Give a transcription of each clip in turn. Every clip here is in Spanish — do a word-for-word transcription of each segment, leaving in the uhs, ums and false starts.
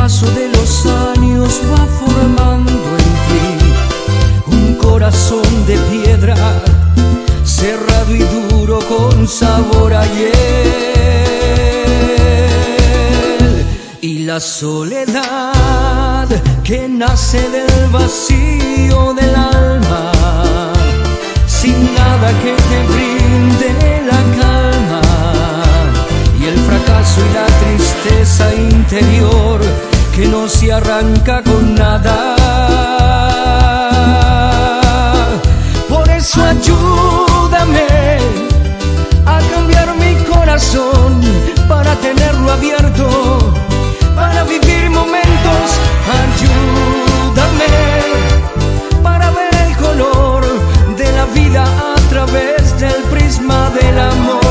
paso de los años va formando en ti un corazón de piedra, cerrado y duro con sabor a hiel. Y la soledad que nace del vacío del alma, sin nada que te brinde la calma, y el fracaso y la tristeza interior que no se arranca con nada. Por eso ayúdame a cambiar mi corazón para tenerlo abierto, para vivir momentos. Ayúdame para ver el color de la vida a través del prisma del amor.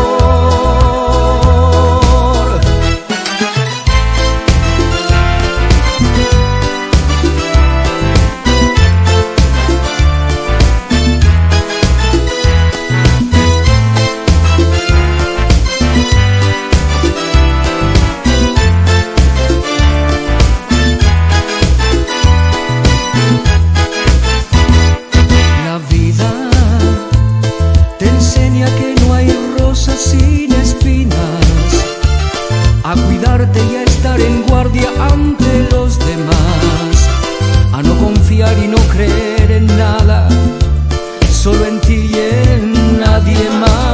Sin espinas, a cuidarte y a estar en guardia ante los demás, a no confiar y no creer en nada, solo en ti y en nadie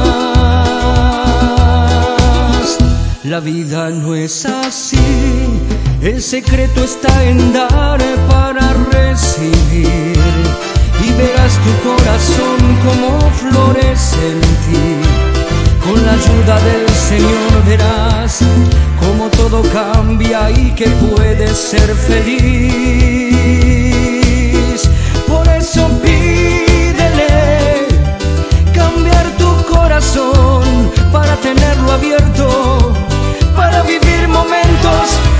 más. La vida no es así, el secreto está en dar para recibir, y verás tu corazón como florece en ti. Con la ayuda del Señor verás cómo todo cambia y que puedes ser feliz. Por eso pídele cambiar tu corazón para tenerlo abierto, para vivir momentos